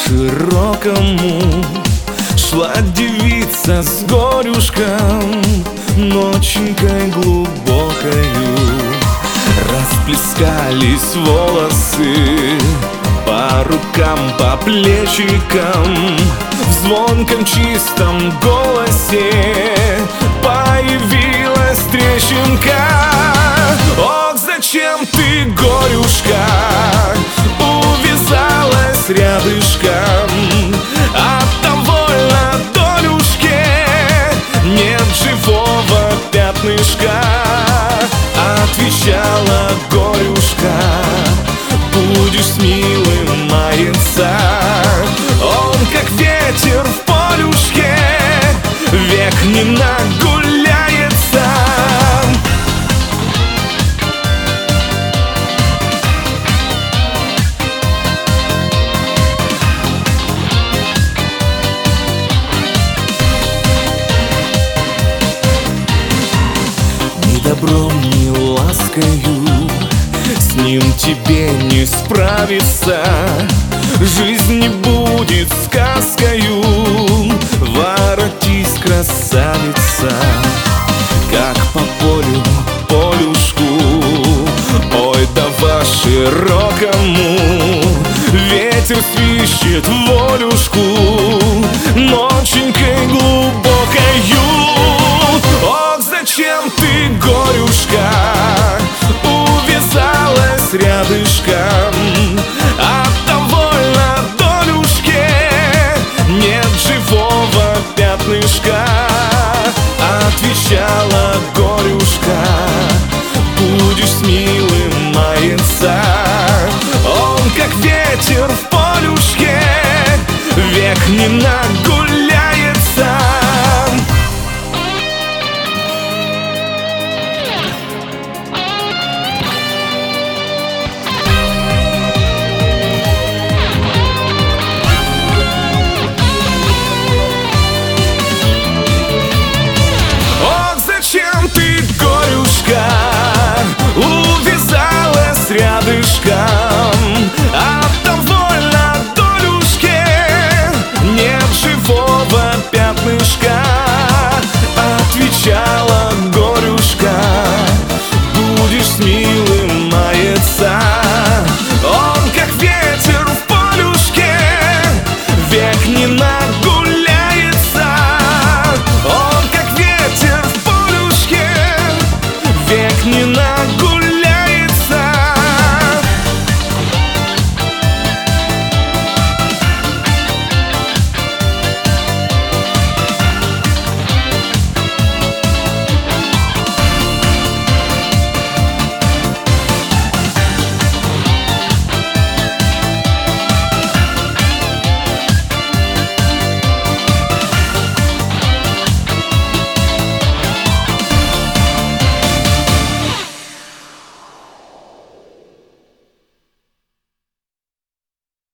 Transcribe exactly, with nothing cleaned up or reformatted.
широкому шла девица с горюшком, ноченькой глубокою. Расплескались волосы по рукам, по плечикам, в звонком чистом голосе появилась трещинка. Ох, зачем ты, горюшка, увязалась рядышком? Оттого на долюшке нет живого пятнышка. Отвечала горюшка: будешь с милым маяться. Он, как ветер в полюшке, век не нагуляется. Ни добром, ни ласкою с ним тебе не справиться. Жизнь не будет сказкою. Воротись, красавица, как по полю, полюшку. Ой, давай широкому, ветер свищет волюшку, ноченькой глубокою. Ох, зачем ты, горюшка, увязалась рядышком? Оттого на долюшке нет живого пятнышка. Отвечала горюшка: будешь с милым маяться. Он, как ветер в полюшке, век не нагуляется. Увязалась рядышком, оттого на долюшке нет живого пятнышка.